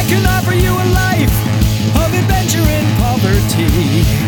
can offer you a life of adventure in poverty.